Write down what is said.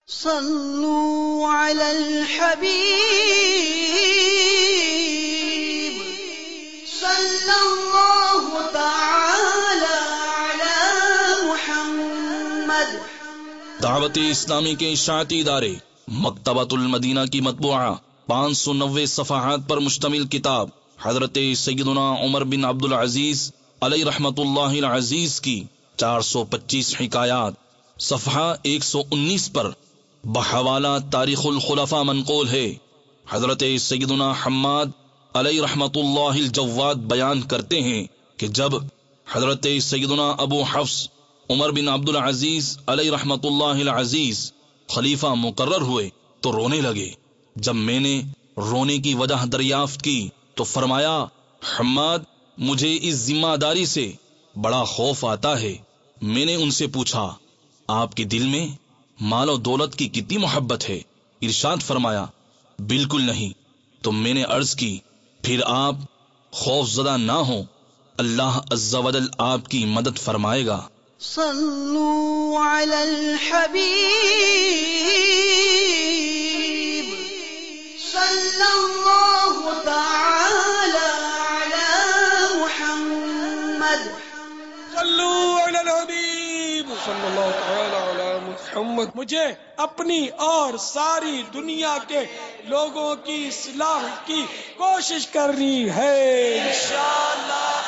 صلوا علی الحبیب صلی اللہ تعالی علی محمد۔ دعوت اسلامی کے اشاعتی ادارے مکتبۃ المدینہ کی مطبوعہ 590 صفحات پر مشتمل کتاب حضرت سیدنا عمر بن عبد العزیز علیہ رحمت اللہ العزیز کی 425 حکایات صفحہ 119 پر بحوالہ تاریخ الخلفاء منقول ہے۔ حضرت سیدنا حماد علیہ رحمت اللہ الجواد بیان کرتے ہیں کہ جب حضرت سیدنا ابو حفص عمر بن عبد العزیز علیہ رحمت اللہ العزیز خلیفہ مقرر ہوئے تو رونے لگے۔ جب میں نے رونے کی وجہ دریافت کی تو فرمایا، حماد، مجھے اس ذمہ داری سے بڑا خوف آتا ہے۔ میں نے ان سے پوچھا، آپ کے دل میں مال و دولت کی کتنی محبت ہے؟ ارشاد فرمایا، بالکل نہیں۔ تو میں نے عرض کی، پھر آپ خوف زدہ نہ ہوں، اللہ عز و جل آپ کی مدد فرمائے گا۔ صلوا علی الحبیب صلی اللہ تعالی علی محمد۔ صلوا علی الحبیب صلی اللہ تعالی علی محمد۔ مجھے اپنی اور ساری دنیا کے لوگوں کی اصلاح کی کوشش کرنی ہے انشاءاللہ۔